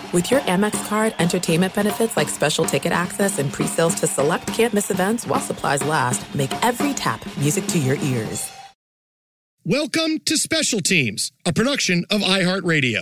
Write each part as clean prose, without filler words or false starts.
With your Amex card, entertainment benefits like special ticket access and pre-sales to select can't-miss events while supplies last make every tap music to your ears. Welcome to Special Teams, a production of iHeartRadio.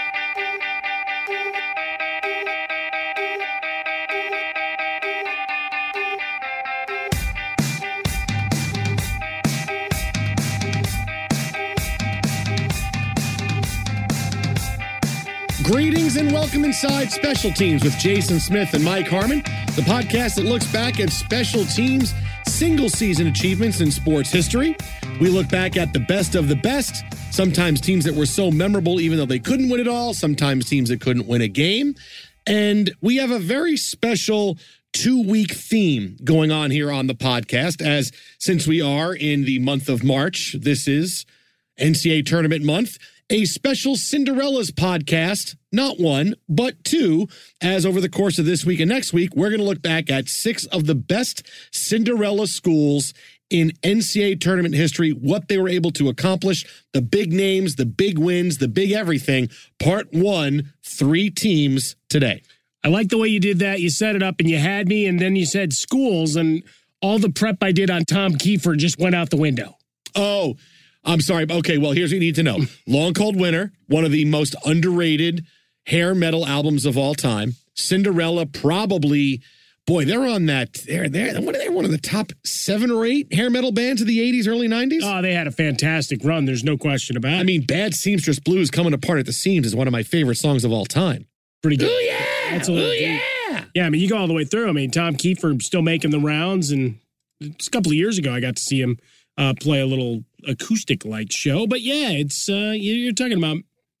Greetings and welcome inside Special Teams with Jason Smith and Mike Harmon, the podcast that looks back at special teams' single-season achievements in sports history. We look back at the best of the best, sometimes teams that were so memorable even though they couldn't win it all, sometimes teams that couldn't win a game. And we have a very special two-week theme going on here on the podcast, as since we are in the month of March, this is NCAA Tournament Month, a special Cinderella's podcast, not one, but two, as over the course of this week and next week, we're going to look back at 6 of the best Cinderella schools in NCAA tournament history, what they were able to accomplish, the big names, the big wins, the big everything. Part 1, 3 teams today. I like the way you did that. You set it up and you had me, and then you said schools, and all the prep I did on Tom Kiefer just went out the window. Oh, I'm sorry. Okay, well, here's what you need to know. Long Cold Winter, one of the most underrated hair metal albums of all time. Cinderella, probably, boy, they're on that. They're one of the top 7 or 8 hair metal bands of the 80s, early 90s. Oh, they had a fantastic run. There's no question about it. I mean, Bad Seamstress Blues Coming Apart at the Seams is one of my favorite songs of all time. Pretty good. Oh, yeah. That's a little deep. Yeah, I mean, you go all the way through. I mean, Tom Kiefer still making the rounds, and just a couple of years ago, I got to see him play a little acoustic-like show. But yeah, it's you're talking about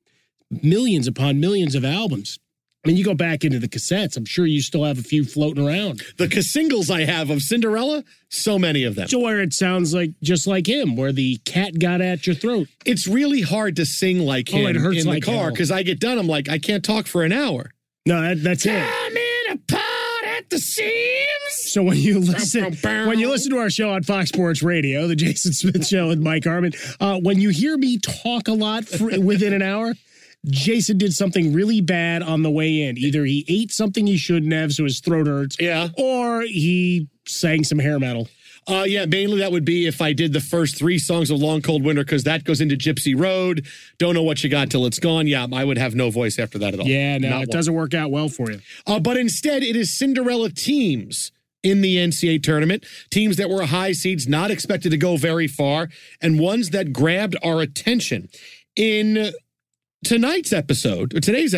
millions upon millions of albums. I mean, you go back into the cassettes, I'm sure you still have a few floating around. The singles I have of Cinderella, so many of them. So where it sounds like just like him, where the cat got at your throat. It's really hard to sing like him it hurts in the like car, because I get done, I'm like, I can't talk for an hour. No, that's it. Coming apart at the seams. So when you listen to our show on Fox Sports Radio, the Jason Smith Show with Mike Harmon, when you hear me talk a lot within an hour, Jason did something really bad on the way in. Either he ate something he shouldn't have, so his throat hurts, or he sang some hair metal. Yeah, mainly that would be if I did the first 3 songs of Long Cold Winter, because that goes into Gypsy Road. Don't know what you got till it's gone. Yeah, I would have no voice after that at all. Yeah, no, it doesn't work out well for you. But instead, it is Cinderella teams in the NCAA tournament, teams that were high seeds, not expected to go very far, and ones that grabbed our attention. In today's episode, this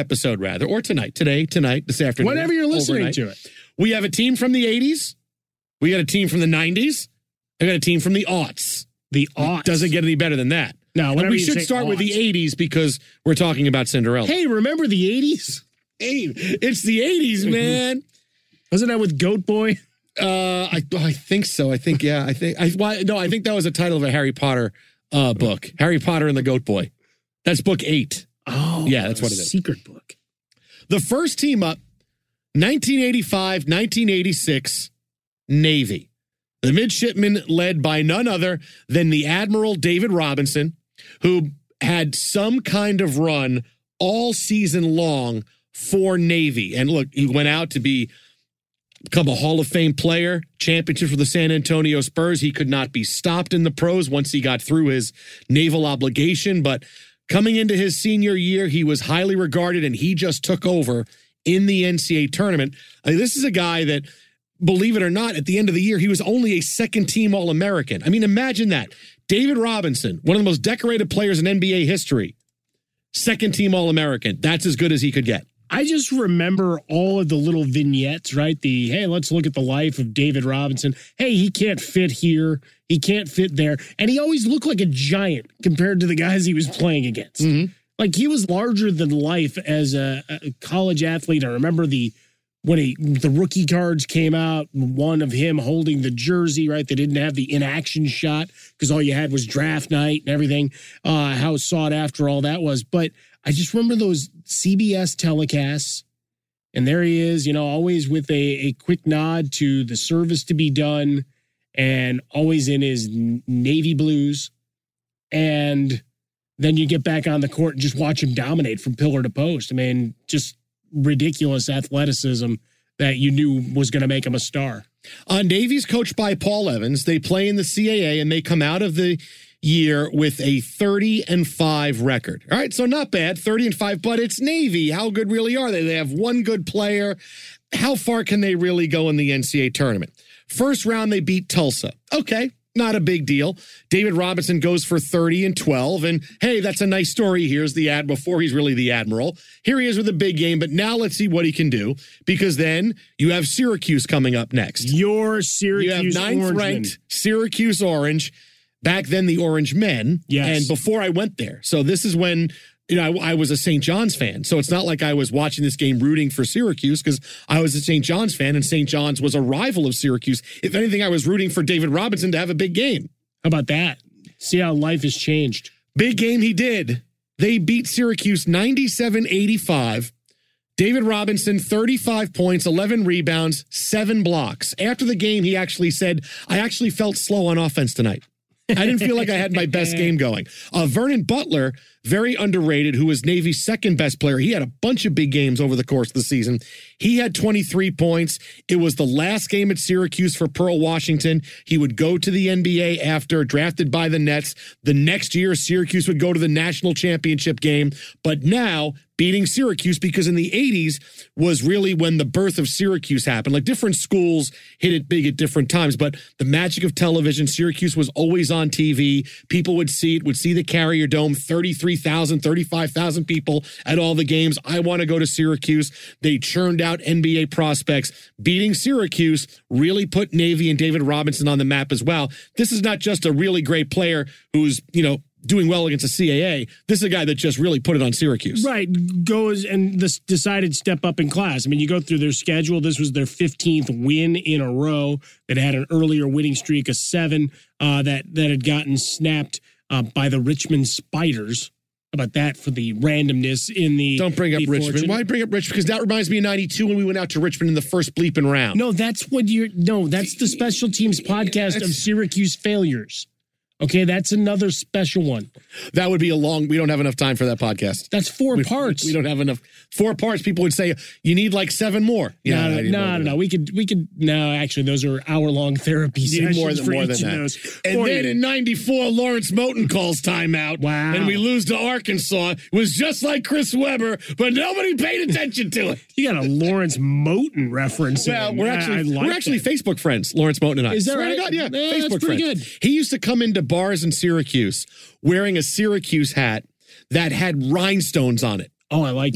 afternoon. Whenever you're listening to it. We have a team from the 80s. We got a team from the 90s. I got a team from the aughts. The aughts. Doesn't get any better than that. No, and we should start with the 80s because we're talking about Cinderella. Hey, remember the 80s? Hey, it's the 80s, man. Wasn't that with Goat Boy? I think so. I think that was the title of a Harry Potter book. Harry Potter and the Goat Boy. That's book 8. Oh, yeah, that's what it is. Secret book. The first team up, 1985, 1986, Navy. The midshipmen led by none other than the Admiral David Robinson, who had some kind of run all season long for Navy. And look, he went out to become a Hall of Fame player, championship for the San Antonio Spurs. He could not be stopped in the pros once he got through his naval obligation. But coming into his senior year, he was highly regarded, and he just took over in the NCAA tournament. I mean, this is a guy that, believe it or not, at the end of the year, he was only a second-team All-American. I mean, imagine that. David Robinson, one of the most decorated players in NBA history, second-team All-American. That's as good as he could get. I just remember all of the little vignettes, right? Hey, let's look at the life of David Robinson. Hey, he can't fit here. He can't fit there. And he always looked like a giant compared to the guys he was playing against. Mm-hmm. Like, he was larger than life as a college athlete. I remember when the rookie cards came out, one of him holding the jersey, right? They didn't have the in-action shot because all you had was draft night and everything, how sought after all that was. But I just remember those CBS telecasts, and there he is, always with a quick nod to the service to be done, and always in his navy blues. And then you get back on the court and just watch him dominate from pillar to post. I mean, just ridiculous athleticism that you knew was going to make him a star. Navy's coached by Paul Evans. They play in the CAA, and they come out of the year with a 30-5 record. All right, so not bad, 30-5, but it's Navy. How good really are they? They have one good player. How far can they really go in the NCAA tournament? First round, they beat Tulsa. Okay, not a big deal. David Robinson goes for 30-12, and hey, that's a nice story. Here's the ad before he's really the admiral. Here he is with a big game, but now let's see what he can do, because then you have Syracuse coming up next. Your Syracuse You have 9th ranked Syracuse Orange. Back then, the Orange men. Yes. And before I went there. So this is when, I was a St. John's fan. So it's not like I was watching this game rooting for Syracuse, because I was a St. John's fan, and St. John's was a rival of Syracuse. If anything, I was rooting for David Robinson to have a big game. How about that? See how life has changed. Big game he did. They beat Syracuse 97-85. David Robinson, 35 points, 11 rebounds, 7 blocks. After the game, he actually said, I actually felt slow on offense tonight. I didn't feel like I had my best game going. Vernon Butler, very underrated, who was Navy's second best player. He had a bunch of big games over the course of the season. He had 23 points. It was the last game at Syracuse for Pearl Washington. He would go to the NBA after, drafted by the Nets. The next year, Syracuse would go to the national championship game. But now, beating Syracuse, because in the 80s was really when the birth of Syracuse happened. Like, different schools hit it big at different times, but the magic of television, Syracuse was always on TV. People would see it, would see the Carrier Dome, 33,000, 35,000 people at all the games. I want to go to Syracuse. They churned out NBA prospects. Beating Syracuse really put Navy and David Robinson on the map as well. This is not just a really great player who's, doing well against the CAA. This is a guy that just really put it on Syracuse. Right. Goes and decided step up in class. I mean, you go through their schedule. This was their 15th win in a row. That had an earlier winning streak of 7 that had gotten snapped by the Richmond Spiders. How about that for the randomness in the... Don't bring up Richmond. Fortune. Why bring up Richmond? Because that reminds me of 92 when we went out to Richmond in the first bleeping round. No, that's the special teams podcast of Syracuse failures. Okay, that's another special one. That would be we don't have enough time for that podcast. That's 4 parts. We don't have enough. 4 parts. People would say, you need like 7 more. Yeah, no. We could, no, actually, those are hour-long therapy sessions more than each that. of those. And then in 94, Lawrence Moten calls timeout. Wow. And we lose to Arkansas. It was just like Chris Webber, but nobody paid attention to it. You got a Lawrence Moten reference. Well, we're actually Facebook friends, Lawrence Moten and I. Is that right? God, yeah, Facebook that's pretty friends. Good. He used to come into bars in Syracuse wearing a Syracuse hat that had rhinestones on it. Oh, I like that.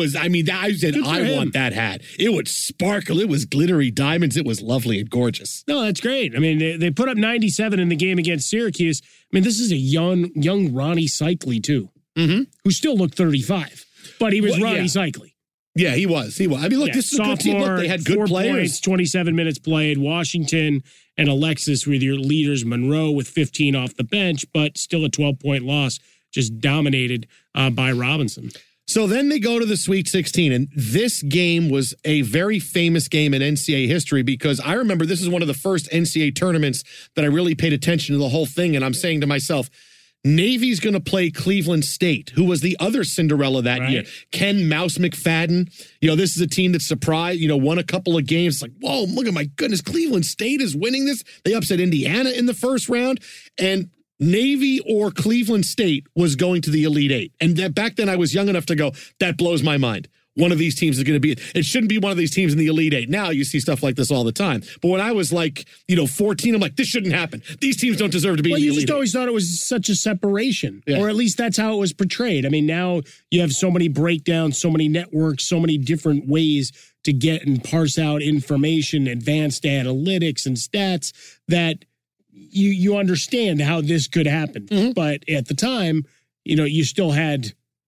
I said, I want that hat. It would sparkle. It was glittery diamonds. It was lovely and gorgeous. No, that's great. I mean, they put up 97 in the game against Syracuse. I mean, this is a young Ronnie Cycli, too, who still looked 35, but he was Ronnie Cycli. Yeah, he was. I mean, look, this is a good team. Look, they had good 4 players. Points, 27 minutes played. Washington and Alexis were your leaders. Monroe with 15 off the bench, but still a 12-point loss, just dominated by Robinson. So then they go to the Sweet 16, and this game was a very famous game in NCAA history because I remember this is one of the first NCAA tournaments that I really paid attention to the whole thing, and I'm saying to myself, Navy's going to play Cleveland State, who was the other Cinderella that year. Ken Mouse McFadden. This is a team that surprised, won a couple of games. It's like, whoa, look at my goodness, Cleveland State is winning this. They upset Indiana in the first round. And Navy or Cleveland State was going to the Elite Eight. And back then I was young enough to go, that blows my mind. One of these teams is going to be, it shouldn't be one of these teams in the Elite Eight. Now you see stuff like this all the time. But when I was 14, I'm like, this shouldn't happen. These teams don't deserve to be in the Elite Eight. You just always thought it was such a separation, or at least that's how it was portrayed. I mean, now you have so many breakdowns, so many networks, so many different ways to get and parse out information, advanced analytics and stats that you understand how this could happen. Mm-hmm. But at the time, you still had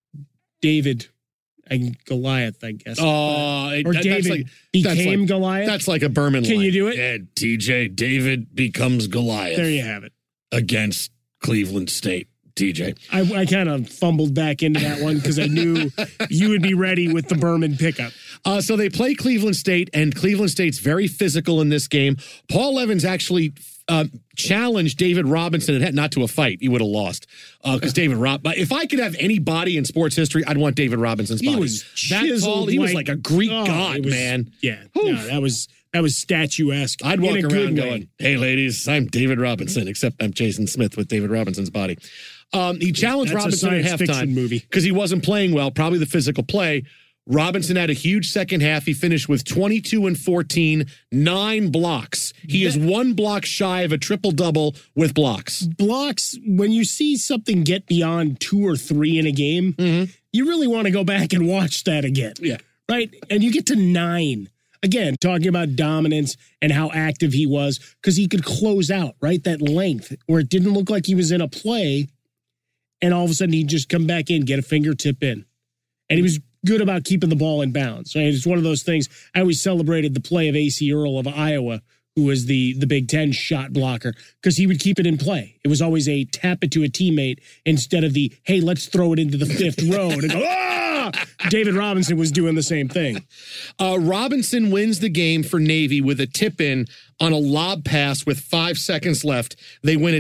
David and Goliath, I guess. Or David became Goliath. That's like a Berman line. Can you do it? Yeah, TJ, David becomes Goliath. There you have it. Against Cleveland State, TJ. I kind of fumbled back into that one because I knew you would be ready with the Berman pickup. So they play Cleveland State, and Cleveland State's very physical in this game. Paul Evans actually challenged David Robinson, not to a fight, he would have lost, Because if I could have any body in sports history, I'd want David Robinson's body. He was that tall. He was like a Greek god, man. Yeah, no, that was statuesque. I'd walk around going, "Hey, ladies, I'm David Robinson," except I'm Jason Smith with David Robinson's body. He challenged Robinson at halftime because he wasn't playing well, probably the physical play. Robinson had a huge second half. He finished with 22 and 14, 9 blocks. He is 1 block shy of a triple-double with blocks. Blocks, when you see something get beyond 2 or 3 in a game, you really want to go back and watch that again. Yeah. Right? And you get to 9. Again, talking about dominance and how active he was, because he could close out, right? That length where it didn't look like he was in a play, and all of a sudden he'd just come back in, get a fingertip in. And he was good about keeping the ball in bounds. Right? It's one of those things. I always celebrated the play of A.C. Earl of Iowa, who was the Big Ten shot blocker, because he would keep it in play. It was always a tap it to a teammate instead of the, hey, let's throw it into the 5th row and go, ah! David Robinson was doing the same thing. Robinson wins the game for Navy with a tip-in on a lob pass with 5 seconds left. They win it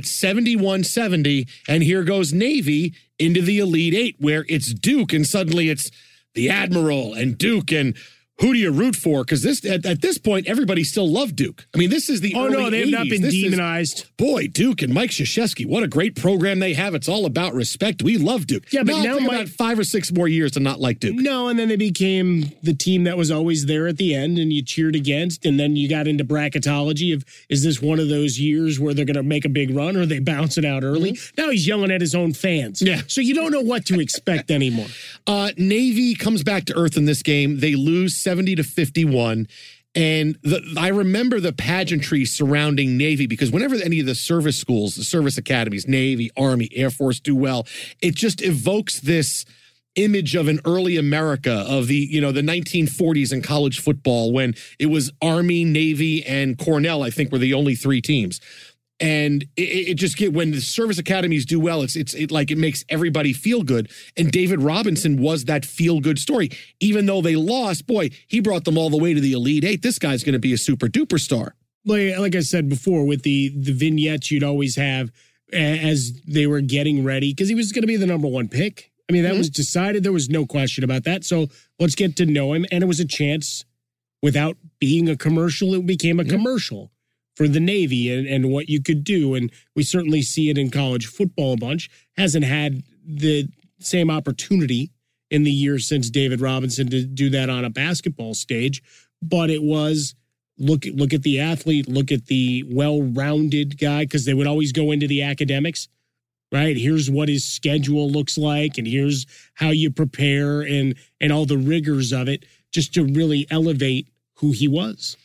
71-70, and here goes Navy into the Elite Eight, where it's Duke, and suddenly it's the Admiral and Duke, and who do you root for? Because at this point, everybody still loved Duke. I mean, this is the early 80s. Oh, no, they've not been demonized. Boy, Duke and Mike Krzyzewski, what a great program they have. It's all about respect. We love Duke. Yeah, but now about 5 or 6 more years to not like Duke. No, and then they became the team that was always there at the end and you cheered against, and then you got into bracketology of, is this one of those years where they're going to make a big run or they bounce it out early? Now he's yelling at his own fans. Yeah. So you don't know what to expect anymore. Navy comes back to earth in this game. They lose 70-51. And I remember the pageantry surrounding Navy, because whenever any of the service schools, the service academies, Navy, Army, Air Force do well, it just evokes this image of an early America of the 1940s in college football, when it was Army, Navy, and Cornell, I think, were the only 3 teams. And it just when the service academies do well, it makes everybody feel good. And David Robinson was that feel good story. Even though they lost, boy, he brought them all the way to the Elite Eight. This guy's going to be a super duper star. Like I said before, with the vignettes you'd always have as they were getting ready, because he was going to be the number 1 pick. I mean, that was decided. There was no question about that. So let's get to know him. And it was a chance, without being a commercial, it became a commercial for the Navy and what you could do. And we certainly see it in college football a bunch. Hasn't had the same opportunity in the years since David Robinson to do that on a basketball stage. But it was, look at the athlete, look at the well-rounded guy, because they would always go into the academics, right? Here's what his schedule looks like, and here's how you prepare, and all the rigors of it, just to really elevate who he was.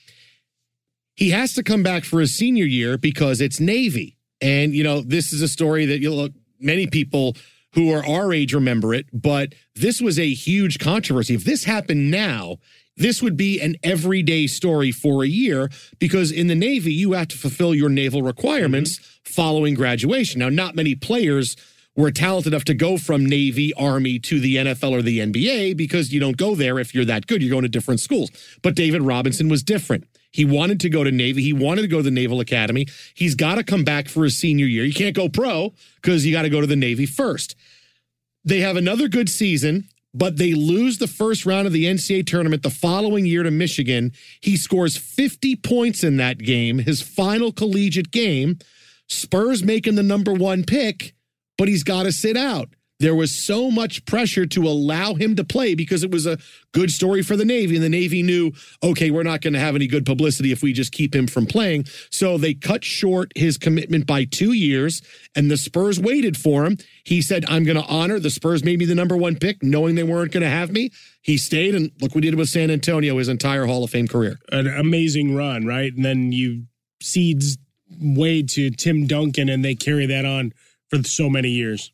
He has to come back for his senior year because it's Navy. And, this is a story that many people who are our age remember it, but this was a huge controversy. If this happened now, this would be an everyday story for a year, because in the Navy, you have to fulfill your naval requirements following graduation. Now, not many players were talented enough to go from Navy, Army to the NFL or the NBA, because you don't go there if you're that good. You're going to different schools. But David Robinson was different. He wanted to go to Navy. He wanted to go to the Naval Academy. He's got to come back for his senior year. You can't go pro because you got to go to the Navy first. They have another good season, but they lose the first round of the NCAA tournament the following year to Michigan. He scores 50 points in that game, his final collegiate game. Spurs making the number 1 pick, but he's got to sit out. There was so much pressure to allow him to play because it was a good story for the Navy, and the Navy knew, okay, we're not going to have any good publicity if we just keep him from playing. So they cut short his commitment by 2 years, and the Spurs waited for him. He said, I'm going to honor. The Spurs made me the number 1 pick, knowing they weren't going to have me. He stayed, and look what he did with San Antonio his entire Hall of Fame career. An amazing run, right? And then you seeds way to Tim Duncan, and they carry that on for so many years.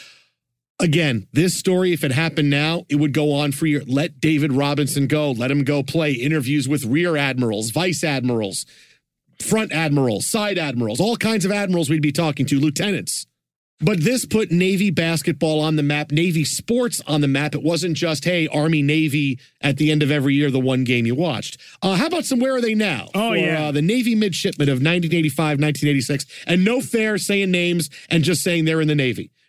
Again, this story, if it happened now, it would go on for years. Let David Robinson go. Let him go play. Interviews with rear admirals, vice admirals, front admirals, side admirals, all kinds of admirals we'd be talking to, lieutenants. But this put Navy basketball on the map, Navy sports on the map. It wasn't just, hey, Army, Navy at the end of every year, the one game you watched. How about some Where Are They Now? The Navy midshipmen of 1985, 1986. And no fair saying names and just saying they're in the Navy.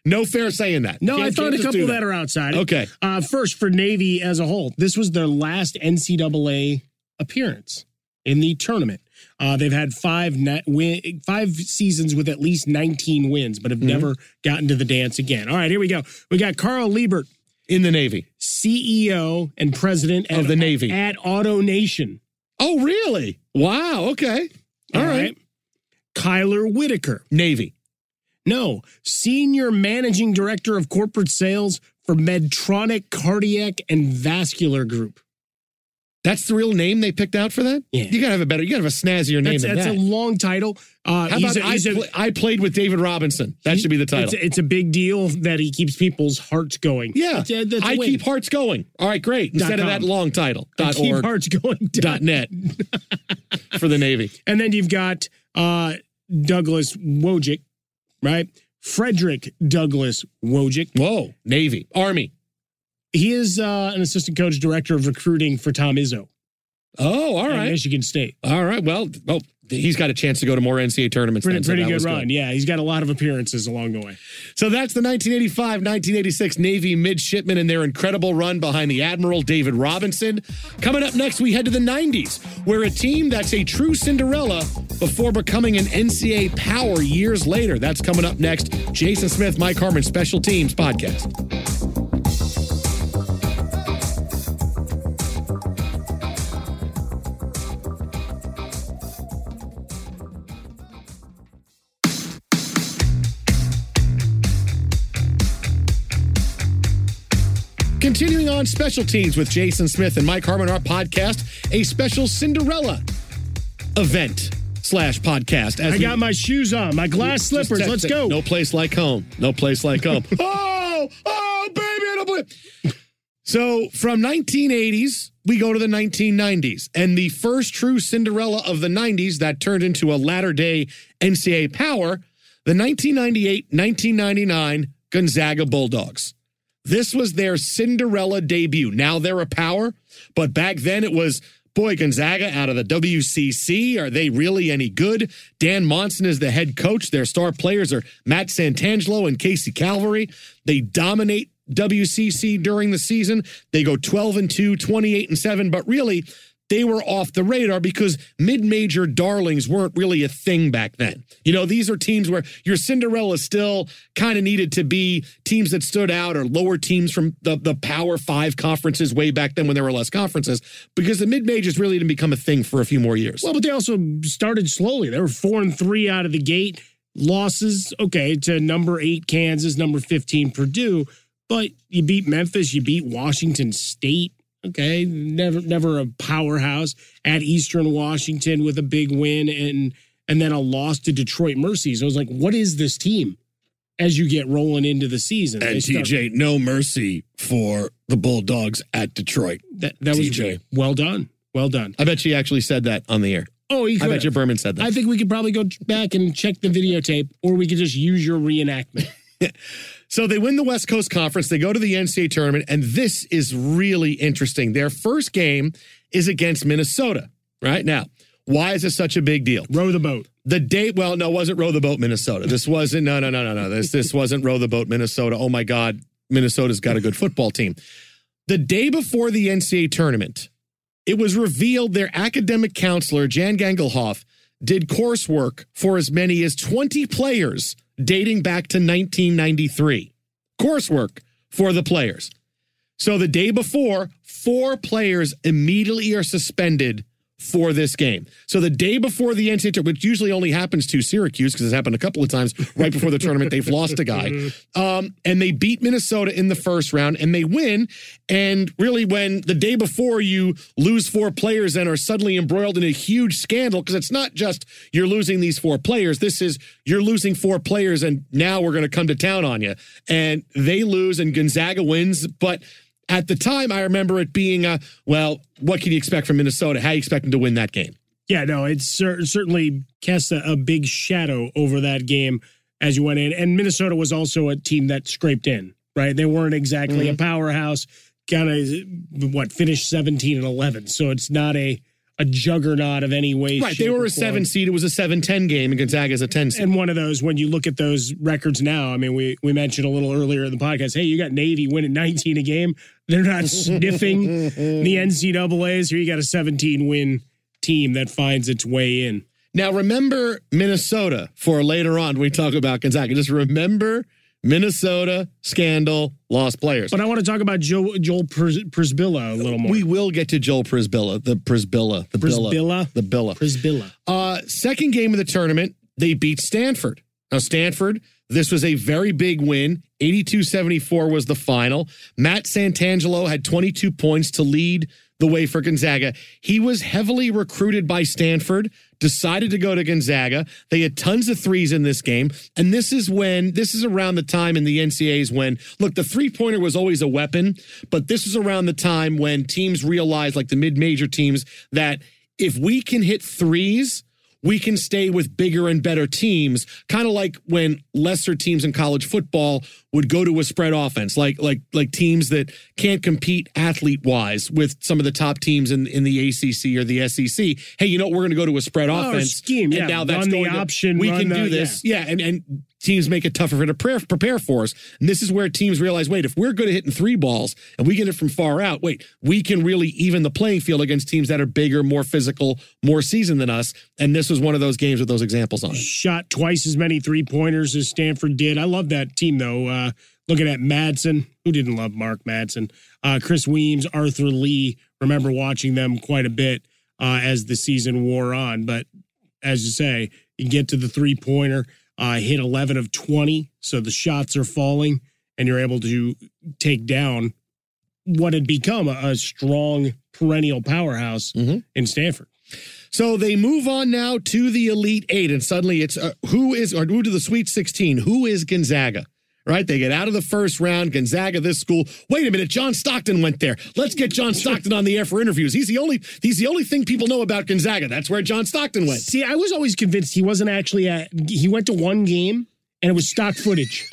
No fair saying that. No, I Can't found a just couple do that are outside. Okay. First, for Navy as a whole, this was their last NCAA appearance in the tournament. They've had 5 seasons with at least 19 wins, but have never gotten to the dance again. All right, here we go. We got Carl Liebert. In the Navy. CEO and president of the Navy. At Auto Nation. Oh, really? Wow, okay. All right. Kyler Whitaker. Navy. No, senior managing director of corporate sales for Medtronic Cardiac and Vascular Group. That's the real name they picked out for that? Yeah. You gotta have a snazzier name than that. That's a long title. How about I played with David Robinson? That should be the title. It's a big deal that he keeps people's hearts going. Yeah. I keep hearts going. All right, great. Instead of that long title. Keep hearts going. .net for the Navy. And then you've got Douglas Wojcik, right? Frederick Douglass Wojcik. Whoa. Navy. Army. He is an assistant coach, director of recruiting for Tom Izzo. Oh, all right. Michigan State. All right. Well, he's got a chance to go to more NCAA tournaments. Pretty good run. Yeah, he's got a lot of appearances along the way. So that's the 1985-1986 Navy midshipmen and their incredible run behind the Admiral David Robinson. Coming up next, we head to the 90s, where a team that's a true Cinderella before becoming an NCAA power years later. That's coming up next. Jason Smith, Mike Harmon, Special Teams Podcast. Continuing on Special Teams with Jason Smith and Mike Harmon, our podcast, a special Cinderella event / podcast. I got my shoes on, my glass slippers. Let's go. No place like home. No place like home. Oh, baby, I don't believe. So from 1980s, we go to the 1990s. And the first true Cinderella of the 90s that turned into a latter-day NCAA power, the 1998-1999 Gonzaga Bulldogs. This was their Cinderella debut. Now they're a power, but back then it was, boy, Gonzaga out of the WCC. Are they really any good? Dan Monson is the head coach. Their star players are Matt Santangelo and Casey Calvary. They dominate WCC during the season. They go 12-2, 28-7, but really they were off the radar because mid-major darlings weren't really a thing back then. You know, these are teams where your Cinderella still kind of needed to be teams that stood out or lower teams from the Power 5 conferences way back then when there were less conferences, because the mid-majors really didn't become a thing for a few more years. Well, but they also started slowly. They were 4-3 out of the gate. Losses, okay, to number 8 Kansas, number 15 Purdue, but you beat Memphis, you beat Washington State. Okay, never a powerhouse at Eastern Washington with a big win and then a loss to Detroit Mercy. So I was like, what is this team as you get rolling into the season? And TJ, no mercy for the Bulldogs at Detroit. That was TJ. Well done. Well done. I bet she actually said that on the air. Oh, I bet you Berman said that. I think we could probably go back and check the videotape, or we could just use your reenactment. So they win the West Coast Conference. They go to the NCAA tournament, and this is really interesting. Their first game is against Minnesota. Right now, why is this such a big deal? Row the boat. It wasn't Row the Boat, Minnesota. This wasn't, no. This wasn't Row the Boat, Minnesota. Oh my God, Minnesota's got a good football team. The day before the NCAA tournament, it was revealed their academic counselor, Jan Gangelhoff, did coursework for as many as 20 players dating back to 1993. Coursework for the players. So the day before, 4 players immediately are suspended for this game. So the day before the NCAA tournament, which usually only happens to Syracuse because it's happened a couple of times right before the tournament, they've lost a guy. And they beat Minnesota in the first round and they win. And really when the day before you lose 4 players and are suddenly embroiled in a huge scandal, because it's not just you're losing these 4 players. This is you're losing 4 players and now we're going to come to town on you. And they lose and Gonzaga wins. But at the time, I remember it being, what can you expect from Minnesota? How do you expect them to win that game? Yeah, no, it certainly cast a big shadow over that game as you went in. And Minnesota was also a team that scraped in, right? They weren't exactly a powerhouse, kind of, finished 17-11. So it's not a a juggernaut of any way. Right, they were a 7 seed. It was a 7-10 game, and Gonzaga's a 10 seed. And one of those, when you look at those records now, I mean, we mentioned a little earlier in the podcast, hey, you got Navy winning 19 a game. They're not sniffing the NCAAs. Here you got a 17-win team that finds its way in. Now, remember Minnesota for later on when we talk about Gonzaga. Just remember Minnesota, scandal, lost players. But I want to talk about Joel Przybilla a little more. We will get to Joel Przybilla, the Billa. Second game of the tournament, they beat Stanford. Now, Stanford, this was a very big win. 82-74 was the final. Matt Santangelo had 22 points to lead the way for Gonzaga. He was heavily recruited by Stanford, decided to go to Gonzaga. They had tons of threes in this game. And this is around the time in the NCAAs when, look, the three-pointer was always a weapon, but this was around the time when teams realized, like the mid-major teams, that if we can hit threes, we can stay with bigger and better teams, kind of like when lesser teams in college football would go to a spread offense, like teams that can't compete athlete-wise with some of the top teams in the ACC or the SEC. Hey, you know what? We're going to go to a spread offense. Scheme, and now that's going the option. We can do this. Yeah, and teams make it tougher to prepare for us. And this is where teams realize, wait, if we're good at hitting three balls and we get it from far out, we can really even the playing field against teams that are bigger, more physical, more seasoned than us. And this was one of those games with those examples on it. Shot twice as many three-pointers as Stanford did. I love that team, though. Looking at Madsen, who didn't love Mark Madsen? Chris Weems, Arthur Lee. Remember watching them quite a bit as the season wore on. But as you say, you get to the three-pointer, hit 11 of 20, so the shots are falling, and you're able to take down what had become a strong perennial powerhouse in Stanford. So they move on now to the Elite Eight, and suddenly it's who to the Sweet 16. Who is Gonzaga? Right? They get out of the first round. Gonzaga, this school. Wait a minute, John Stockton went there. Let's get John Stockton on the air for interviews. He's the only thing people know about Gonzaga. That's where John Stockton went. See, I was always convinced he wasn't actually he went to one game and it was stock footage.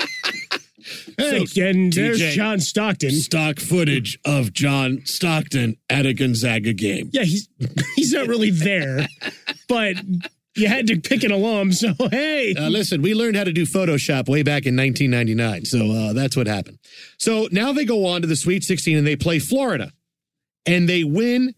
Hey, so, and there's TJ, John Stockton. Stock footage of John Stockton at a Gonzaga game. Yeah, he's not really there, but you had to pick an alum, so hey. Listen, we learned how to do Photoshop way back in 1999, so that's what happened. So now they go on to the Sweet 16 and they play Florida, and they win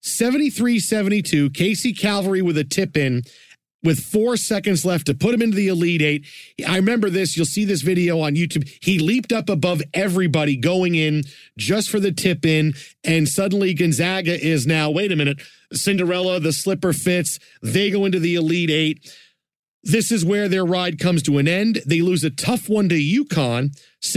73-72. Casey Calvary with a tip-in with 4 seconds left to put him into the Elite Eight. I remember this. You'll see this video on YouTube. He leaped up above everybody going in just for the tip-in, and suddenly Gonzaga is now, wait a minute, Cinderella, the slipper fits. They go into the Elite Eight. This is where their ride comes to an end. They lose a tough one to UConn,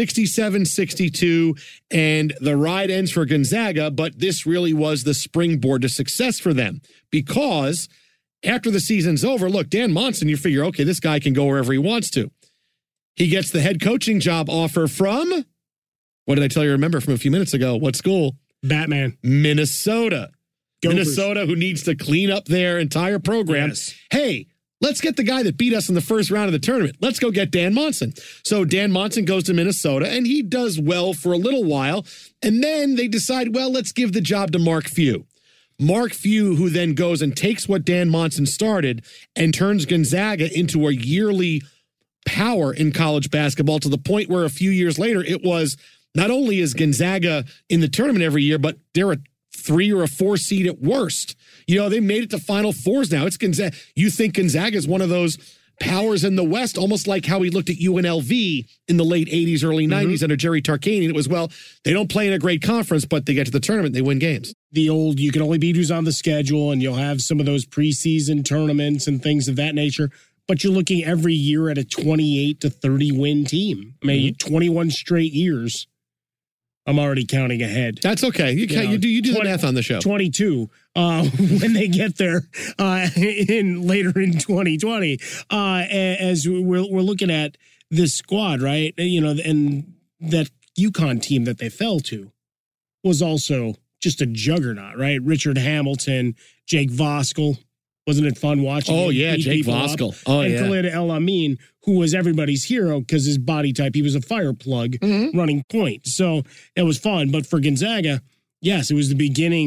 67-62, and the ride ends for Gonzaga, but this really was the springboard to success for them because after the season's over, look, Dan Monson, you figure, okay, this guy can go wherever he wants to. He gets the head coaching job offer from, what did I tell you, remember from a few minutes ago? What school? Batman. Minnesota. Gophers. Minnesota, who needs to clean up their entire program. Yes. Hey, let's get the guy that beat us in the first round of the tournament. Let's go get Dan Monson. So Dan Monson goes to Minnesota, and he does well for a little while. And then they decide, well, let's give the job to Mark Few. Mark Few, who then goes and takes what Dan Monson started and turns Gonzaga into a yearly power in college basketball to the point where a few years later, it was not only is Gonzaga in the tournament every year, but they're a 3 or a 4 seed at worst. You know, they made it to Final Fours now. It's Gonzaga. You think Gonzaga is one of those powers in the West, almost like how we looked at UNLV in the late 80s, early 90s under Jerry Tarkanian. It was, well, they don't play in a great conference, but they get to the tournament, they win games. The old, you can only beat who's on the schedule, and you'll have some of those preseason tournaments and things of that nature. But you're looking every year at a 28 to 30 win team. I mean, 21 straight years. I'm already counting ahead. That's okay. You do the math on the show. 22 when they get there later in 2020. As we're looking at this squad, right? You know, and that UConn team that they fell to was also just a juggernaut, right? Richard Hamilton, Jake Voskuhl. Wasn't it fun watching? Oh, yeah, Jake Voskuhl. And Khalid El Amin, who was everybody's hero because his body type, he was a fire plug running point. So it was fun. But for Gonzaga, yes, it was the beginning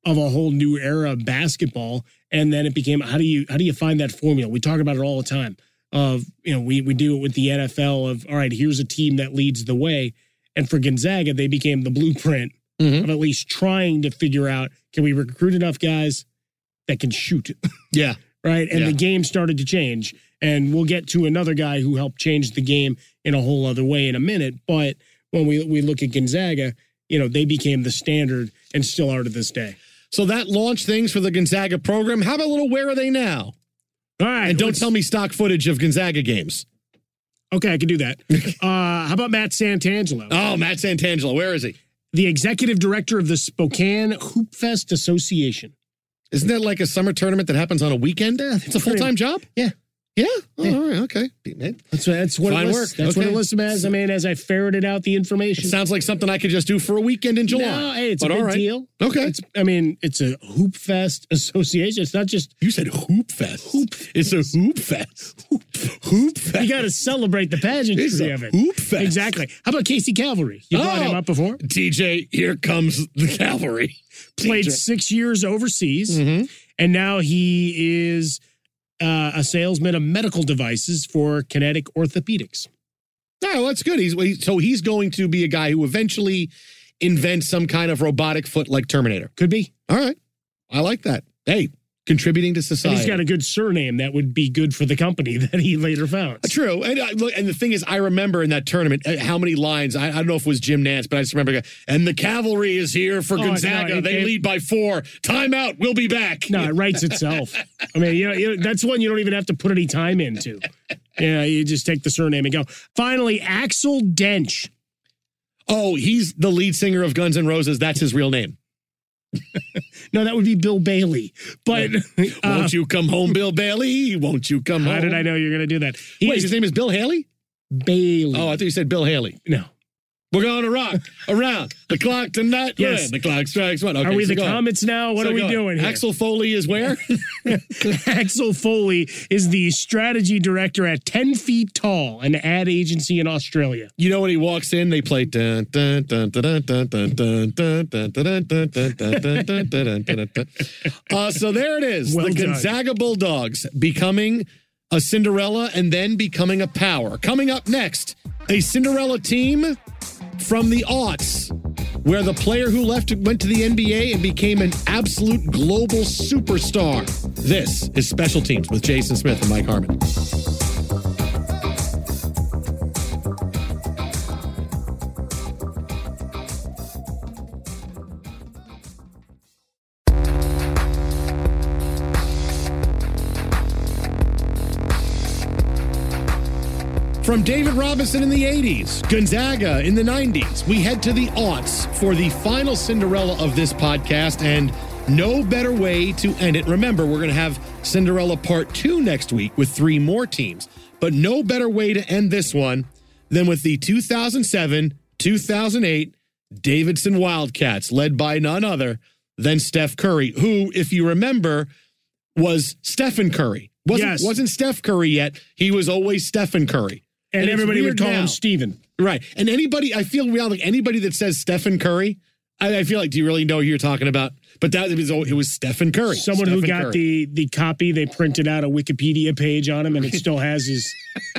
of a whole new era of basketball. And then it became, how do you find that formula? We talk about it all the time of, we do it with the NFL of, all right, here's a team that leads the way. And for Gonzaga, they became the blueprint of at least trying to figure out, can we recruit enough guys that can shoot? Yeah. Right. And the game started to change. And we'll get to another guy who helped change the game in a whole other way in a minute. But when we look at Gonzaga, they became the standard and still are to this day. So that launched things for the Gonzaga program. How about a little where are they now? All right. And don't tell me stock footage of Gonzaga games. Okay, I can do that. How about Matt Santangelo? Oh, Matt Santangelo. Where is he? The executive director of the Spokane Hoop Fest Association. Isn't that like a summer tournament that happens on a weekend? It's a full-time job? Yeah. Yeah? Oh, all right. Okay. Man. That's what Fine it lists. work. That's what it lists as. I mean, as I ferreted out the information. It sounds like something I could just do for a weekend in July. No, hey, it's a big deal. Okay. It's a Hoop Fest Association. It's not just... You said Hoop Fest. It's a Hoop Fest. Hoop Fest. You got to celebrate the pageantry of it. Hoop Fest. Exactly. How about Casey Cavalry? You brought him up before? TJ, here comes the cavalry. Played 6 years overseas, and now he is... a salesman of medical devices for Kinetic Orthopedics. Oh, that's good. He's going to be a guy who eventually invents some kind of robotic foot like Terminator. Could be. All right. I like that. Hey, contributing to society. And he's got a good surname that would be good for the company that he later found. True. And the thing is, I remember in that tournament how many lines, I don't know if it was Jim Nance, but I just remember, and the cavalry is here for Gonzaga. They lead by 4. Timeout. We'll be back. No, it writes itself. I mean, that's one you don't even have to put any time into. Yeah, you just take the surname and go. Finally, Axel Dench. Oh, he's the lead singer of Guns N' Roses. That's his real name. No, that would be Bill Bailey. But won't you come home, Bill Bailey? Won't you come home? How did I know you're going to do that? Wait, his name is Bill Haley? Bailey. Oh, I thought you said Bill Haley. No. We're going to rock around the clock tonight. Yes. The clock strikes 1. Okay, are we the Comets now? What are we doing here? Axel Foley is where? Axel Foley is the strategy director at 10 Feet Tall, an ad agency in Australia. You know when he walks in, they play dun dun dun dun dun dun dun dun dun dun dun dun dun. So there it is. Well the done. Gonzaga Bulldogs becoming a Cinderella and then becoming a power. Coming up next, a Cinderella team from the aughts, where the player who left went to the NBA and became an absolute global superstar. This is Special Teams with Jason Smith and Mike Harmon. From David Robinson in the 80s, Gonzaga in the 90s, we head to the aughts for the final Cinderella of this podcast, and no better way to end it. Remember, we're going to have Cinderella Part 2 next week with 3 more teams, but no better way to end this one than with the 2007-2008 Davidson Wildcats, led by none other than Steph Curry, who, if you remember, was Stephen Curry. Wasn't Steph Curry yet. He was always Stephen Curry. And everybody would call him Steven. Right. And I feel like anybody that says Stephen Curry, I feel like, do you really know who you're talking about? But it was Stephen Curry. Someone who got the copy, they printed out a Wikipedia page on him, and it still has his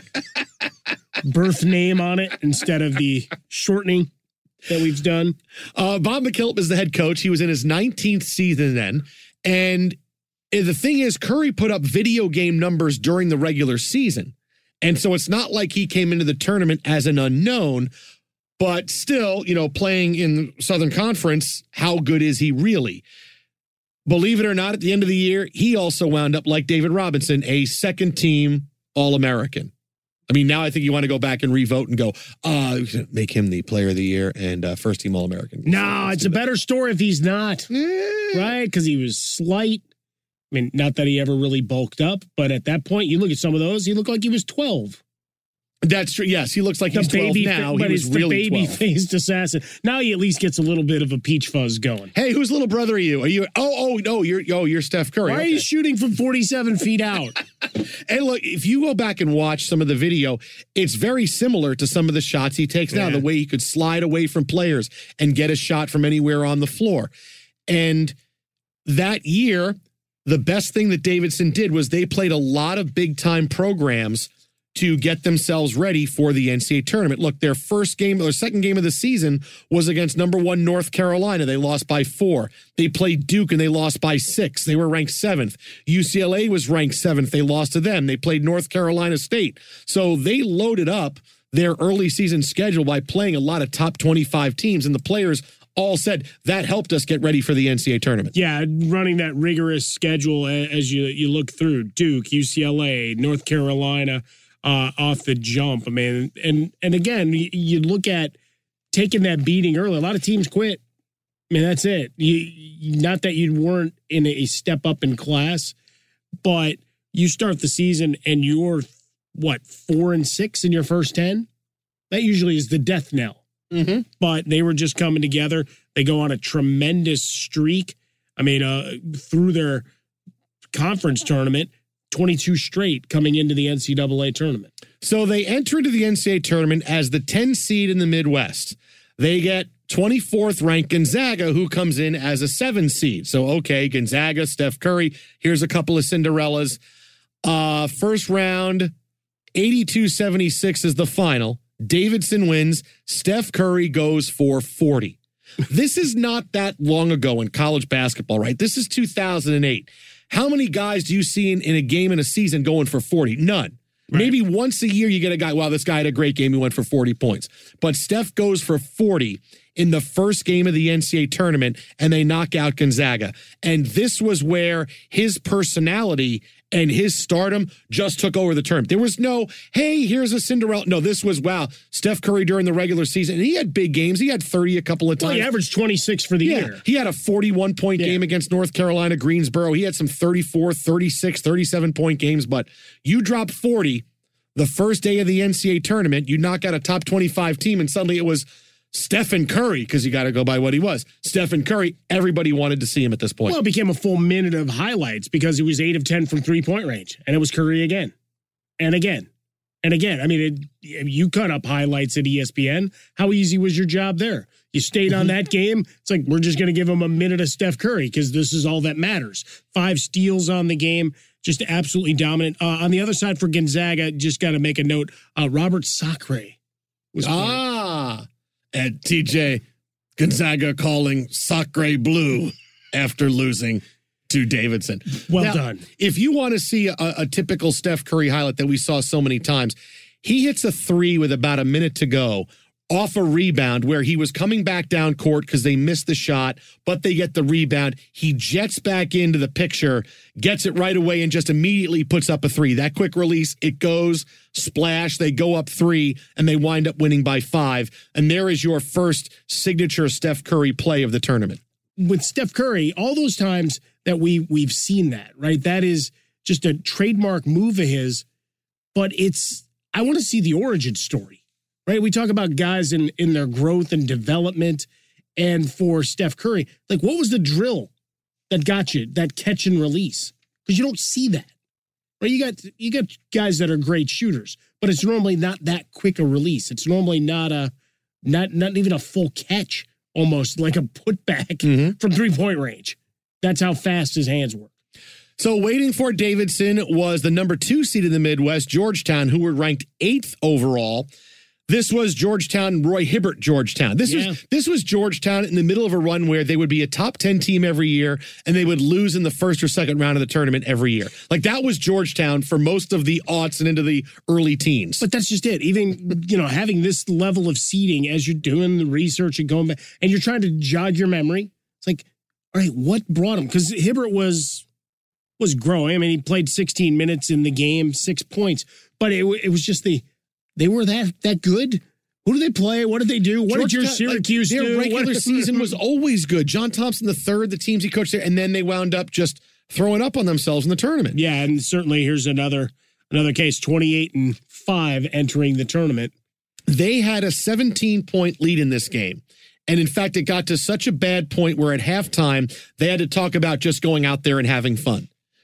birth name on it instead of the shortening that we've done. Bob McKillop is the head coach. He was in his 19th season then. And the thing is, Curry put up video game numbers during the regular season. And so it's not like he came into the tournament as an unknown, but still, playing in the Southern Conference, how good is he really? Believe it or not, at the end of the year, he also wound up, like David Robinson, a second-team All-American. I mean, now I think you want to go back and revote and go, make him the player of the year and first-team All-American. No, it's a better story if he's not, right? Because he was slight. I mean, not that he ever really bulked up, but at that point, you look at some of those, he looked like he was 12. That's true. Yes, he looks like he's 12 now. But he was really 12. Baby-faced assassin. Now he at least gets a little bit of a peach fuzz going. Hey, whose little brother are you? Are you? No, you're Steph Curry. Why are you shooting from 47 feet out? And look, if you go back and watch some of the video, it's very similar to some of the shots he takes now. The way he could slide away from players and get a shot from anywhere on the floor, and that year, the best thing that Davidson did was they played a lot of big-time programs to get themselves ready for the NCAA tournament. Look, their first game or second game of the season was against number 1 North Carolina. They lost by 4. They played Duke and they lost by 6. They were ranked 7th. UCLA was ranked 7th. They lost to them. They played North Carolina State. So they loaded up their early season schedule by playing a lot of top 25 teams, and the players all said that helped us get ready for the NCAA tournament. Yeah, running that rigorous schedule as you look through Duke, UCLA, North Carolina, off the jump. I mean, and again, you look at taking that beating early. A lot of teams quit. I mean, that's it. Not that you weren't in a step up in class, but you start the season and you're, 4-6 in your first 10? That usually is the death knell. Mm-hmm. But they were just coming together. They go on a tremendous streak. I mean, through their conference tournament, 22 straight coming into the NCAA tournament. So they enter into the NCAA tournament as the 10 seed in the Midwest. They get 24th ranked Gonzaga, who comes in as a 7 seed. So, okay, Gonzaga, Steph Curry. Here's a couple of Cinderellas. First round, 82-76 is the final. Davidson wins. Steph Curry goes for 40. This is not that long ago in college basketball, right? This is 2008. How many guys do you see in a game in a season going for 40? None. Right. Maybe once a year you get a guy, wow, this guy had a great game. He went for 40 points. But Steph goes for 40 in the first game of the NCAA tournament, and they knock out Gonzaga. And this was where his personality and his stardom just took over the tournament. There was no, hey, here's a Cinderella. No, this was, wow, Steph Curry during the regular season. And he had big games. He had 30 a couple of times. Well, he averaged 26 for the year. He had a 41-point game against North Carolina, Greensboro. He had some 34, 36, 37-point games. But you drop 40 the first day of the NCAA tournament, you knock out a top 25 team, and suddenly it was Stephen Curry, because you got to go by what he was. Stephen Curry, everybody wanted to see him at this point. Well, it became a full minute of highlights because he was 8 of 10 from three-point range, and it was Curry again and again and again. I mean, you cut up highlights at ESPN. How easy was your job there? You stayed on that game. It's like, we're just going to give him a minute of Steph Curry because this is all that matters. 5 steals on the game, just absolutely dominant. On the other side for Gonzaga, just got to make a note, Robert Sacre was playing. And TJ, Gonzaga calling Sacre blue after losing to Davidson. Well done. If you want to see a typical Steph Curry highlight that we saw so many times, he hits a 3 with about a minute to go off a rebound where he was coming back down court because they missed the shot, but they get the rebound. He jets back into the picture, gets it right away, and just immediately puts up a 3. That quick release, it goes, splash, they go up 3, and they wind up winning by 5. And there is your first signature Steph Curry play of the tournament. With Steph Curry, all those times that we've seen that, right? That is just a trademark move of his, but I want to see the origin story. Right, we talk about guys in their growth and development, and for Steph Curry, like, what was the drill that got you that catch and release? Because you don't see that. Right, you got guys that are great shooters, but it's normally not that quick a release. It's normally not even a full catch, almost like a putback from 3-point range. That's how fast his hands work. So waiting for Davidson was the number 2 seed in the Midwest, Georgetown, who were ranked 8th overall. This was Georgetown, Roy Hibbert Georgetown. This was Georgetown in the middle of a run where they would be a top 10 team every year, and they would lose in the first or second round of the tournament every year. Like, that was Georgetown for most of the aughts and into the early teens. But that's just it. Even, having this level of seeding as you're doing the research and going back, and you're trying to jog your memory, it's like, all right, what brought him? Because Hibbert was growing. I mean, he played 16 minutes in the game, 6 points, but it was just they were that good? Who did they play? What did they do? What did your Syracuse do? Their regular season was always good. John Thompson III, the teams he coached there, and then they wound up just throwing up on themselves in the tournament. Yeah, and certainly here's another case, 28-5 entering the tournament. They had a 17-point lead in this game. And in fact, it got to such a bad point where at halftime, they had to talk about just going out there and having fun.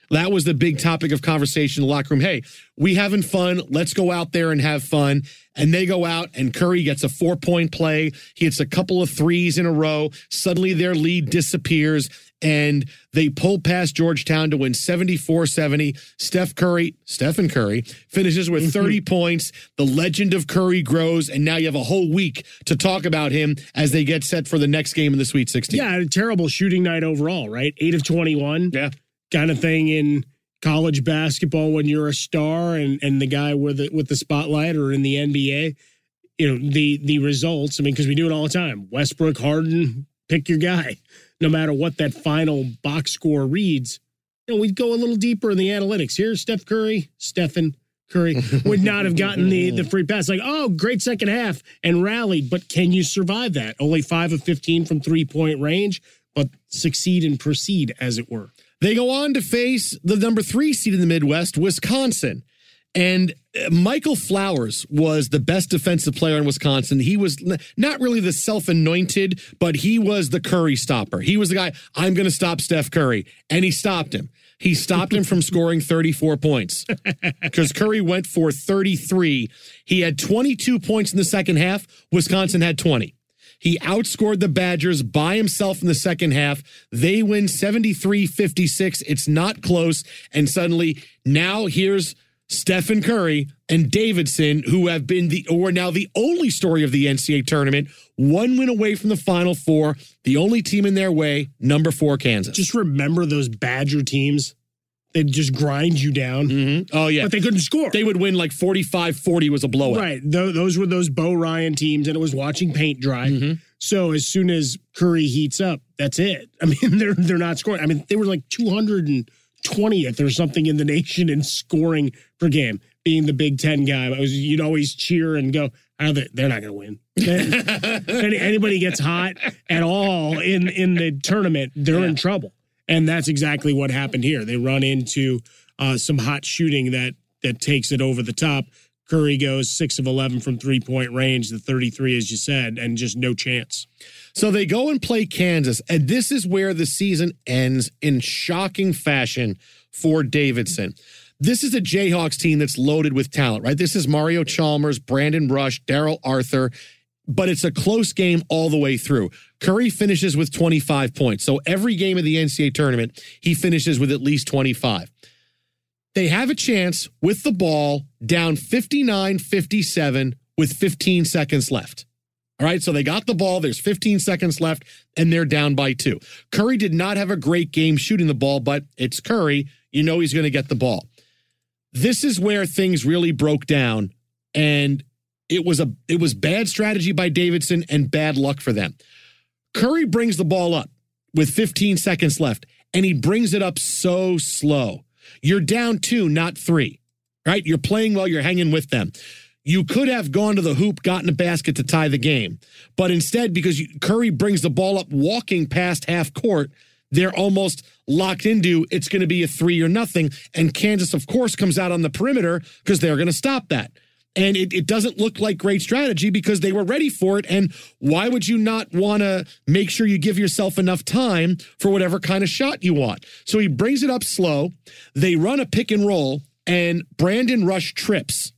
That was the big topic of conversation in the locker room. Hey, we having fun. Let's go out there and have fun. And they go out, and Curry gets a 4-point play. He hits a couple of threes in a row. Suddenly their lead disappears, and they pull past Georgetown to win 74-70. Stephen Curry, finishes with 30 points. The legend of Curry grows, and now you have a whole week to talk about him as they get set for the next game in the Sweet 16. Yeah, a terrible shooting night overall, right? 8 of 21. Yeah. Kind of thing in college basketball when you're a star and the guy with the spotlight, or in the NBA, the results. I mean, because we do it all the time. Westbrook, Harden, pick your guy. No matter what that final box score reads, we'd go a little deeper in the analytics. Here, Stephen Curry would not have gotten the free pass. Like, oh, great second half and rallied, but can you survive that? Only 5 of 15 from 3-point range, but succeed and proceed, as it were. They go on to face the number 3 seed in the Midwest, Wisconsin. And Michael Flowers was the best defensive player in Wisconsin. He was not really the self-anointed, but he was the Curry stopper. He was the guy, I'm going to stop Steph Curry. And he stopped him. He stopped him from scoring 34 points because Curry went for 33. He had 22 points in the second half. Wisconsin had 20. He outscored the Badgers by himself in the second half. They win 73-56. It's not close. And suddenly, now here's Stephen Curry and Davidson, who have been now the only story of the NCAA tournament. 1 win away from the Final Four. The only team in their way, number 4 Kansas. Just remember those Badger teams. They'd just grind you down. Mm-hmm. Oh, yeah. But they couldn't score. They would win like 45-40 was a blowout. Right. Those were those Bo Ryan teams, and it was watching paint dry. Mm-hmm. So as soon as Curry heats up, that's it. I mean, they're not scoring. I mean, they were like 220th or something in the nation in scoring per game, being the Big Ten guy. You'd always cheer and go, they're not going to win. Anybody gets hot at all in the tournament, they're in trouble. And that's exactly what happened here. They run into some hot shooting that takes it over the top. Curry goes 6 of 11 from 3-point range, the 33, as you said, and just no chance. So they go and play Kansas, and this is where the season ends in shocking fashion for Davidson. This is a Jayhawks team that's loaded with talent, right? This is Mario Chalmers, Brandon Rush, Daryl Arthur, but it's a close game all the way through. Curry finishes with 25 points. So every game of the NCAA tournament, he finishes with at least 25. They have a chance with the ball down 59-57 with 15 seconds left. All right, so they got the ball. There's 15 seconds left, and they're down by 2. Curry did not have a great game shooting the ball, but it's Curry. You know he's going to get the ball. This is where things really broke down, and it was bad strategy by Davidson and bad luck for them. Curry brings the ball up with 15 seconds left, and he brings it up so slow. You're down 2, not 3, right? You're playing well. You're hanging with them. You could have gone to the hoop, gotten a basket to tie the game. But instead, because Curry brings the ball up walking past half court, they're almost locked into it's going to be a 3 or nothing. And Kansas, of course, comes out on the perimeter because they're going to stop that. And it doesn't look like great strategy because they were ready for it. And why would you not want to make sure you give yourself enough time for whatever kind of shot you want? So he brings it up slow. They run a pick and roll, and Brandon Rush trips.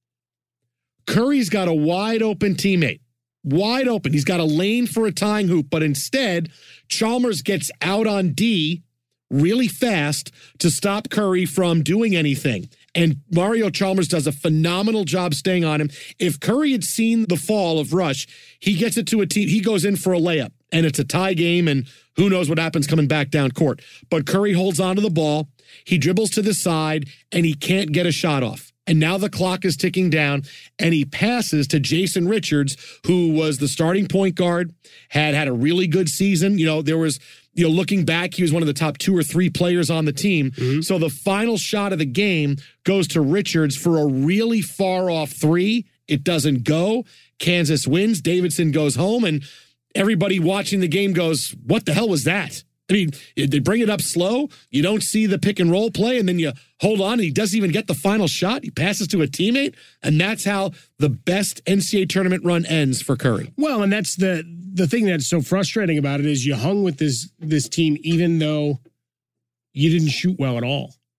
Curry's got a wide open teammate. Wide open. He's got a lane for a tying hoop, but instead, Chalmers gets out on D really fast to stop Curry from doing anything. And Mario Chalmers does a phenomenal job staying on him. If Curry had seen the fall of Rush, he gets it to a team. He goes in for a layup, and it's a tie game, and who knows what happens coming back down court. But Curry holds onto the ball. He dribbles to the side, and he can't get a shot off. And now the clock is ticking down, and he passes to Jason Richards, who was the starting point guard, had a really good season. Looking back, he was one of the top 2 or 3 players on the team. Mm-hmm. So the final shot of the game goes to Richards for a really far off 3. It doesn't go. Kansas wins. Davidson goes home, and everybody watching the game goes, what the hell was that? I mean, they bring it up slow. You don't see the pick and roll play, and then you hold on, and he doesn't even get the final shot. He passes to a teammate, and that's how the best NCAA tournament run ends for Curry. Well, and that's the thing that's so frustrating about it is you hung with this team even though you didn't shoot well at all.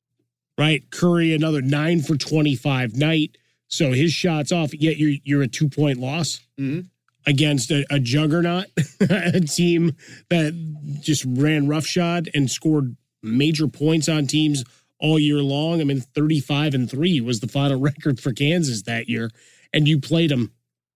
right? Curry, another 9 for 25 night. So his shot's off, yet you're a 2-point loss against a juggernaut, a team that just ran roughshod and scored major points on teams all year long. I mean, 35-3 was the final record for Kansas that year, and you played them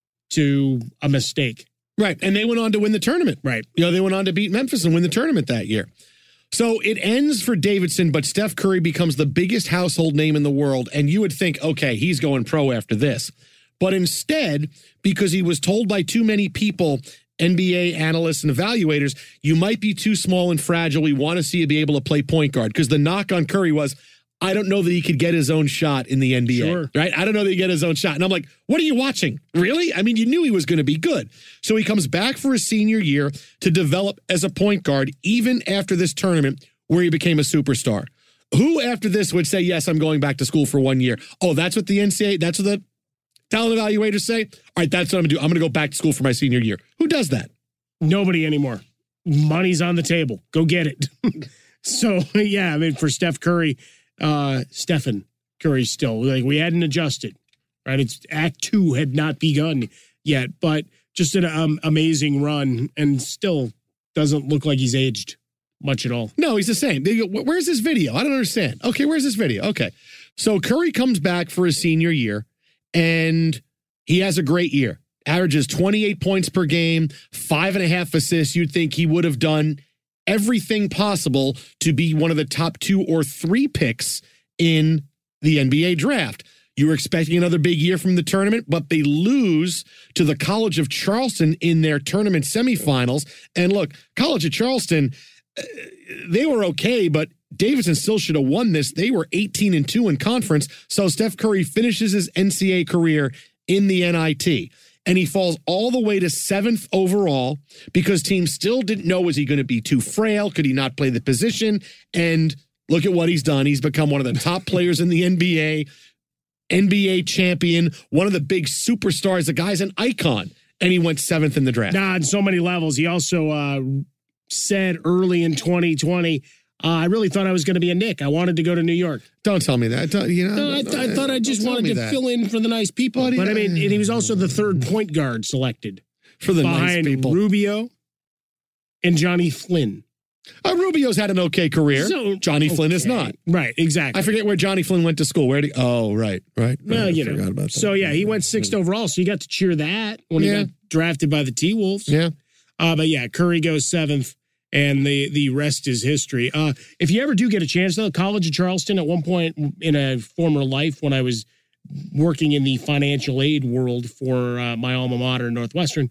to a mistake. Right, and they went on to win the tournament. Right. They went on to beat Memphis and win the tournament that year. So it ends for Davidson, but Steph Curry becomes the biggest household name in the world, and you would think, okay, he's going pro after this. But instead, because he was told by too many people, NBA analysts and evaluators, you might be too small and fragile. We want to see you be able to play point guard. Because the knock on Curry was, I don't know that he could get his own shot in the NBA. Sure. Right? I don't know that he could get his own shot. And I'm like, what are you watching? Really? I mean, you knew he was going to be good. So he comes back for his senior year to develop as a point guard, even after this tournament where he became a superstar. Who after this would say, yes, I'm going back to school for 1 year? Oh, that's what the NCAA, that's what the talent evaluators say? All right, that's what I'm going to do. I'm going to go back to school for my senior year. Who does that? Nobody anymore. Money's on the table. Go get it. So, yeah, I mean, for Steph Curry, Stephen Curry still, like, we hadn't adjusted, right? It's Act 2 had not begun yet, but just an amazing run, and still doesn't look like he's aged much at all. No, he's the same. They go, where's this video? I don't understand. Okay, where's this video? Okay. So Curry comes back for his senior year, and he has a great year. Averages 28 points per game, 5.5 assists. You'd think he would have done everything possible to be one of the top 2 or 3 picks in the NBA draft. You were expecting another big year from the tournament, but they lose to the College of Charleston in their tournament semifinals. And look, College of Charleston, they were okay, but Davidson still should have won this. They were 18-2 in conference. So Steph Curry finishes his NCAA career in the NIT. And he falls all the way to 7th overall because teams still didn't know, was he going to be too frail? Could he not play the position? And look at what he's done. He's become one of the top players in the NBA champion, one of the big superstars. The guy's an icon. And he went 7th in the draft. On so many levels. He also said early in 2020, I really thought I was going to be a Knick. I wanted to go to New York. Don't tell me that. I thought I just wanted to fill in for the nice people. But I mean, and he was also the 3rd point guard selected for the behind nice people. Rubio and Johnny Flynn. Rubio's had an okay career. So, Johnny Flynn is not. Right, exactly. I forget where Johnny Flynn went to school. Where did he? Oh, right. Well, I forgot about that. So, yeah, he went 6th overall, so you got to cheer that when he got drafted by the T-Wolves. Yeah. But, yeah, Curry goes 7th. And the rest is history. If you ever do get a chance, though, College of Charleston, at one point in a former life when I was working in the financial aid world for my alma mater, Northwestern,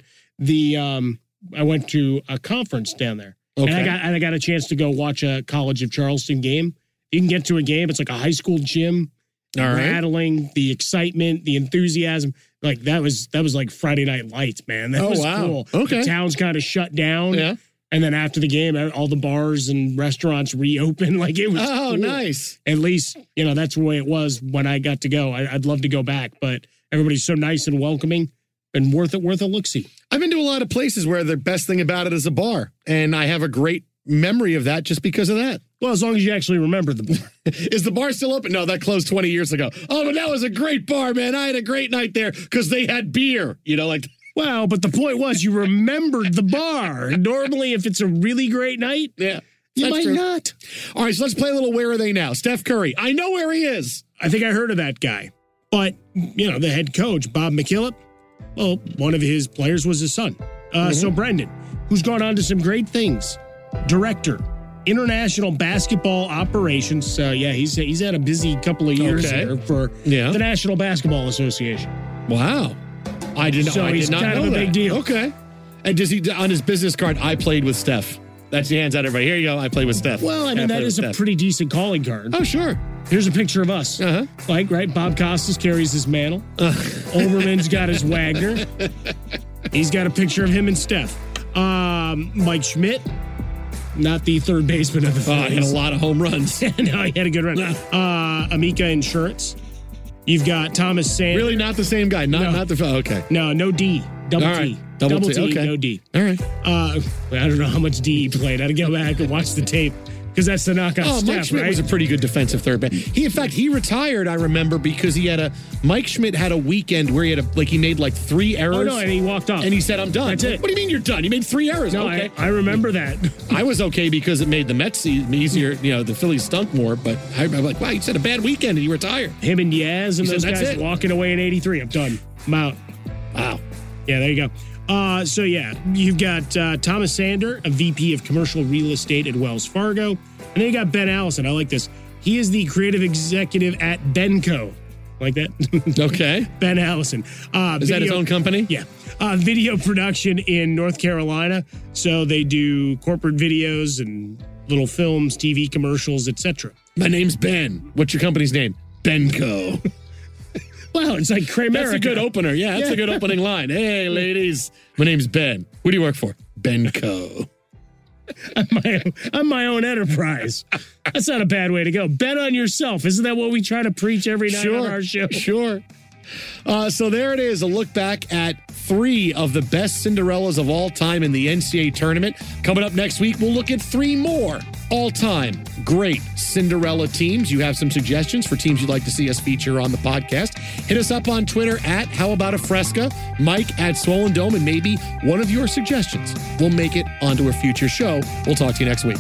I went to a conference down there. Okay. And I got a chance to go watch a College of Charleston game. You can get to a game. It's like a high school gym. All rattling, right. The excitement, the enthusiasm. Like that was like Friday Night Lights, man. That was cool. Okay. The town's kind of shut down. Yeah. And then after the game, all the bars and restaurants reopened. Like it was cool. Nice. At least, that's the way it was when I got to go. I'd love to go back, but everybody's so nice and welcoming and worth a look-see. I've been to a lot of places where the best thing about it is a bar. And I have a great memory of that just because of that. Well, as long as you actually remember the bar. Is the bar still open? No, that closed 20 years ago. Oh, but that was a great bar, man. I had a great night there because they had beer, like... Well, but the point was you remembered the bar. Normally, if it's a really great night, you might not. All right, so let's play a little Where Are They Now? Steph Curry. I know where he is. I think I heard of that guy. But, the head coach, Bob McKillop, well, one of his players was his son. So Brendan, who's gone on to some great things. Director, international basketball operations. He's had a busy couple of years there for the National Basketball Association. Wow. I did not know that. So he's kind of a big deal. Okay. And does he, on his business card, I played with Steph. That's the hands out, everybody. Here you go. I played with Steph. Well, I mean, that is a pretty decent calling card. Oh, sure. Here's a picture of us. Right? Bob Costas carries his mantle. Olbermann's got his Wagner. He's got a picture of him and Steph. Mike Schmidt, not the third baseman of the Phillies. He had a lot of home runs. No, he had a good run. Amica Insurance. You've got Thomas Sand. Really not the same guy. Not the... Okay. No D. Double T. Double T, okay. No D. All right. I don't know how much D he played. I had to go back and watch the tape. Because that's the knockout Mike Steph, Schmidt right? was a pretty good defensive third back. He retired, I remember, because Mike Schmidt had a weekend where he made like 3 errors. Oh, no, and he walked off. And he said, I'm done. That's it. What do you mean you're done? You made 3 errors. No, okay. I remember that. I was okay because it made the Mets easier. The Phillies stunk more, but I'm like, wow, you said a bad weekend and you retired. Him and Yaz and He those said, "That's guys it." walking away in 83. I'm done. I'm out. Wow. Yeah, there you go. So you've got Thomas Sander, a VP of Commercial Real Estate at Wells Fargo. And then you got Ben Allison. I like this. He is the creative executive at Benco. Like that? Okay. Ben Allison. Is that his own company? Yeah. Video production in North Carolina. So they do corporate videos and little films, TV commercials, etc. My name's Ben. What's your company's name? Benco. Well, it's like Cramerica. That's a good opener. Yeah, that's a good opening line. Hey, ladies. My name's Ben. Who do you work for? Benco. I'm my own enterprise. That's not a bad way to go. Bet on yourself. Isn't that what we try to preach every night on our show? Sure. So there it is, a look back at 3 of the best Cinderellas of all time in the NCAA tournament. Coming up next week, we'll look at 3 more all-time great Cinderella teams. You have some suggestions for teams you'd like to see us feature on the podcast. Hit us up on Twitter at HowAboutAFresca, Mike at Swollen Dome, and maybe one of your suggestions will make it onto a future show. We'll talk to you next week.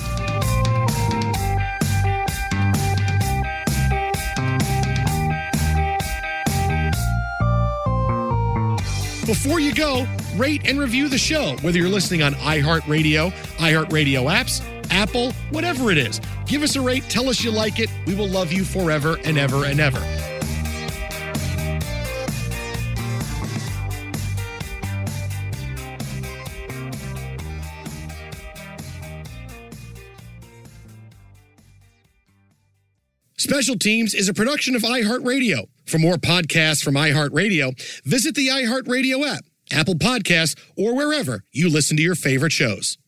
Before you go, rate and review the show, whether you're listening on iHeartRadio, iHeartRadio apps, Apple, whatever it is. Give us a rate. Tell us you like it. We will love you forever and ever and ever. Special Teams is a production of iHeartRadio. For more podcasts from iHeartRadio, visit the iHeartRadio app, Apple Podcasts, or wherever you listen to your favorite shows.